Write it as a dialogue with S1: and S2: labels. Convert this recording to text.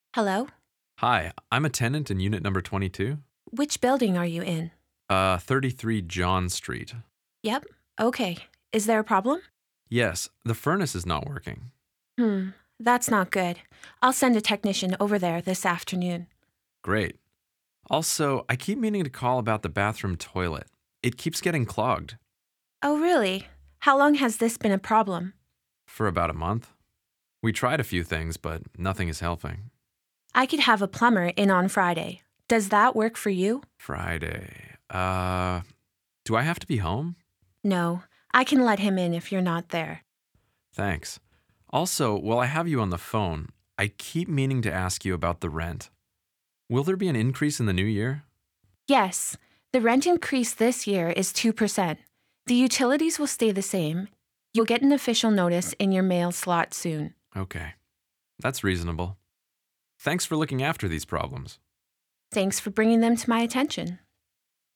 S1: Hello?
S2: Hi, I'm a tenant in unit number 22,
S1: Which building are you in?
S2: 33 John Street.
S1: Yep. Okay. Is there a problem?
S2: Yes, the furnace is not working.
S1: That's not good. I'll send a technician over there this afternoon.
S2: Great. Also, I keep meaning to call about the bathroom toilet. It keeps getting clogged
S1: Oh, really? How long has this been a problem?
S2: for about a month. We tried a few things, but nothing is helping.
S1: I could have a plumber in on Friday. Does that work for you?
S2: Friday. Do I have to be home?
S1: No. I can let him in if you're not there.
S2: Thanks. Also, while I have you on the phone, I keep meaning to ask you about the rent. Will there be an increase in the new year?
S1: Yes. The rent increase this year is 2%. The utilities will stay the same. You'll get an official notice in your mail slot soon.
S2: Okay, that's reasonable. Thanks for looking after these problems.
S1: Thanks for bringing them to my attention.